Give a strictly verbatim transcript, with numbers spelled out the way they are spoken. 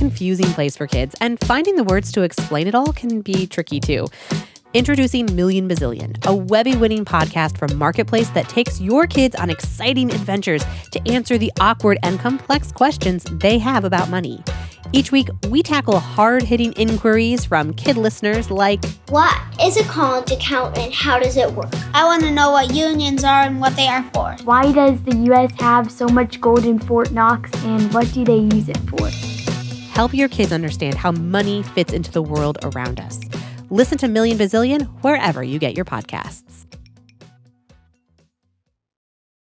confusing place for kids, and finding the words to explain it all can be tricky too. Introducing Million Bazillion, a Webby-winning podcast from Marketplace that takes your kids on exciting adventures to answer the awkward and complex questions they have about money. Each week, we tackle hard-hitting inquiries from kid listeners like, what is a college account and how does it work? I want to know what unions are and what they are for. Why does the U S have so much gold in Fort Knox and what do they use it for? Help your kids understand how money fits into the world around us. Listen to Million Bazillion wherever you get your podcasts.